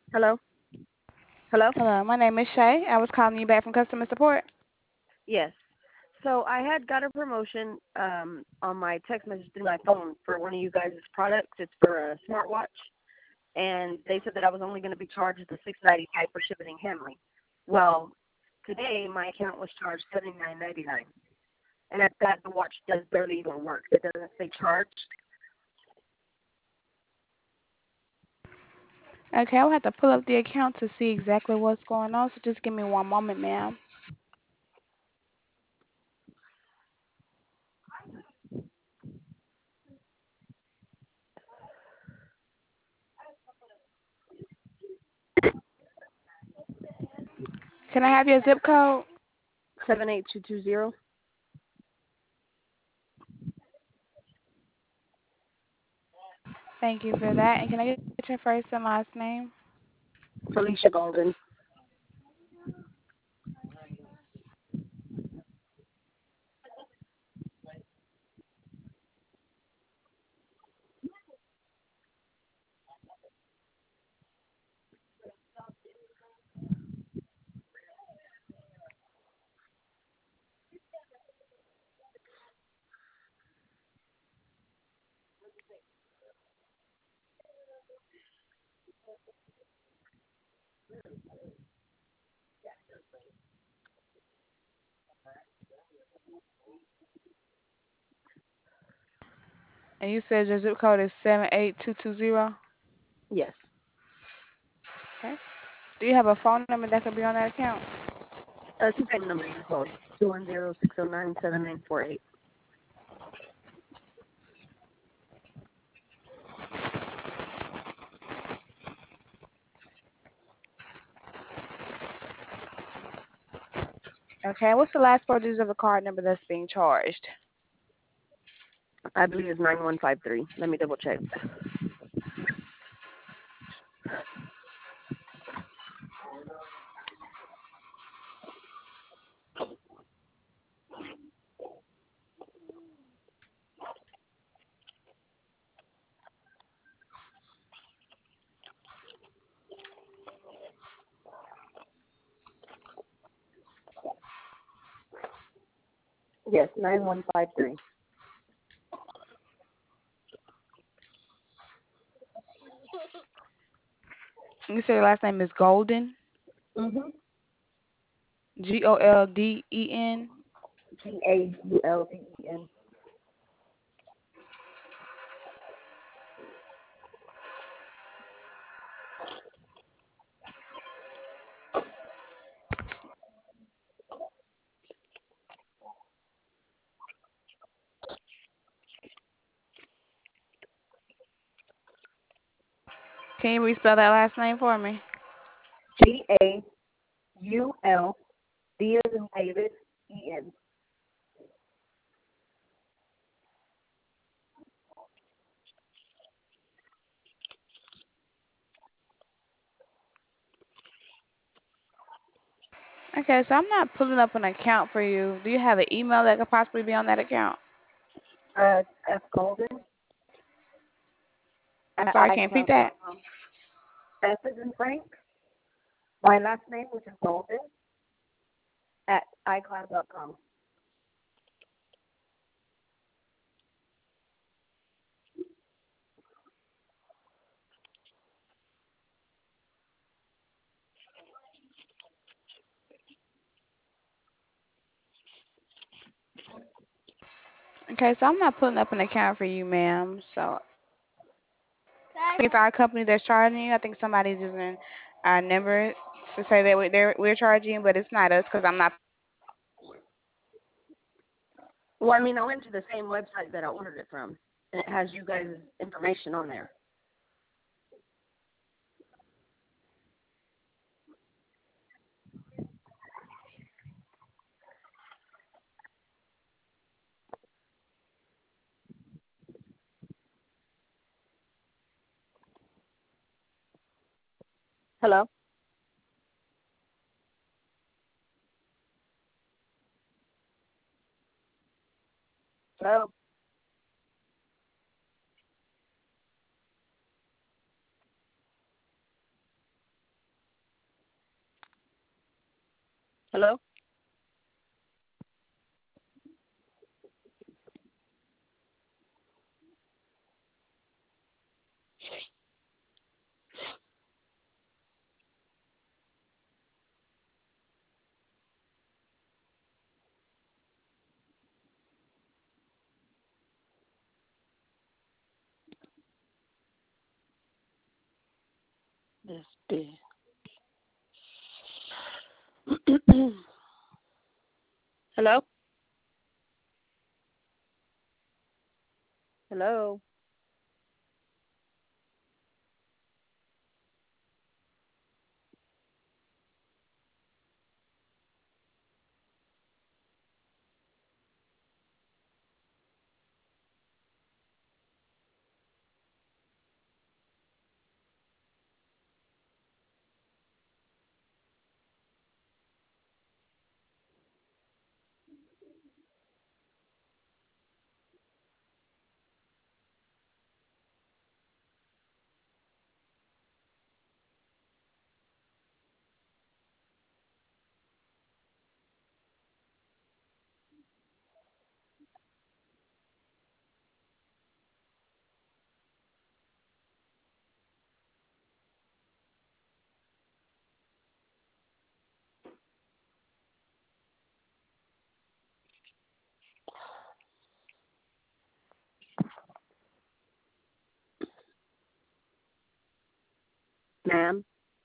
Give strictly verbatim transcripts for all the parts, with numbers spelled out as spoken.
Hello? Hello? Hello, my name is Shay. I was calling you back from customer support. Yes. So I had got a promotion um, on my text message through my phone for one of you guys' products. It's for a smartwatch, and they said that I was only going to be charged the six ninety-five for shipping and handling. Well, today my account was charged seventy-nine ninety-nine, and at that the watch does barely even work. It doesn't say charged. Okay, I'll have to pull up the account to see exactly what's going on, so just give me one moment, ma'am. Can I have your zip code? seven eight two two zero. Thank you for that. And can I get your first and last name? Felicia Golden. And you said your zip code is seven eight two two zero? Yes. Okay. Do you have a phone number that could be on that account? Uh, two phone number you can call. two one zero six zero nine seven nine four eight. Okay, what's the last four digits of the card number that's being charged? I believe it's nine one five three. Let me double check. Yes, nine one five three. You said your last name is Golden? Mm-hmm. G O L D E N? G A U L D E N. Can you respell that last name for me? G A U L D as in David E N. Okay, so I'm not pulling up an account for you. Do you have an email that could possibly be on that account? Uh, F Golden I'm at sorry, can you repeat iCloud dot that? com. F is in Frank. My last name, which is Golden, at iCloud dot com. Okay, so I'm not pulling up an account for you, ma'am. So I think it's our company that's charging you. I think somebody's using our number to say that we- they're, we're charging, but it's not us because I'm not. Well, I mean, I went to the same website that I ordered it from, and it has you guys' information on there. Hello? Hello? Hello? This big. Hello? Hello? Ma'am?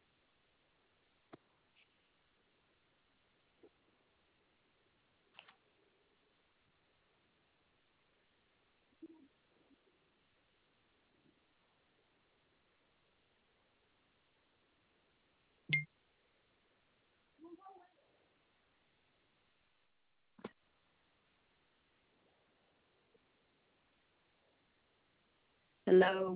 Hello?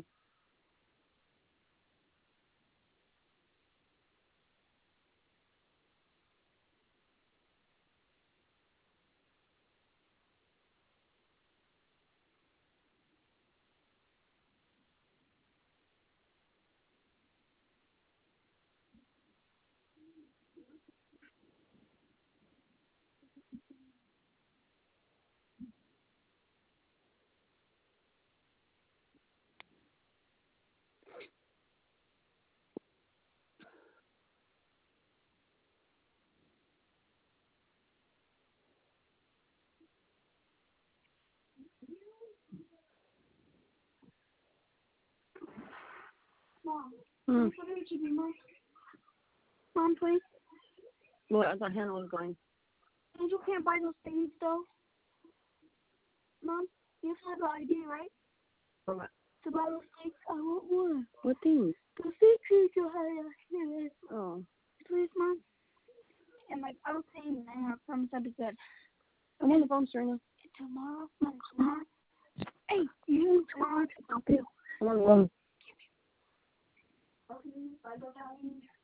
Mom, Hmm. what did you do, Mom? Mom, please. What? I thought Hannah was going. Angel can't buy those things, though. Mom, you have the I D, right? For what? To buy those things. I want one. What things? The things you have. Oh. Please, Mom. And, like, I was saying, and I promise I'll be good. I'm on the phone, Serena. Tomorrow, Mom. Hey, you tomorrow. I'm on the phone. Okay, bye, bye, bye.